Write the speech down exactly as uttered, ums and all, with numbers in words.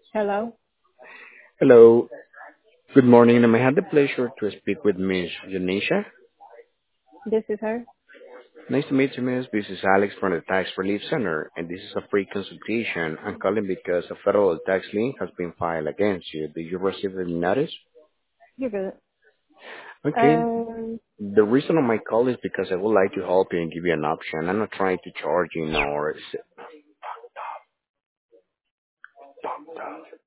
Hello, Hello. Good morning, and I have the pleasure to speak with Miss Janisha. this is her. Nice to meet you, Miss. This is Alex from the Tax Relief Center, and this is a free consultation. I'm calling because a federal tax lien has been filed against you. Did you receive the notice? You're good. Okay. Um, The reason of my call is because I would like to help you and give you an option. I'm not trying to charge you, nor s-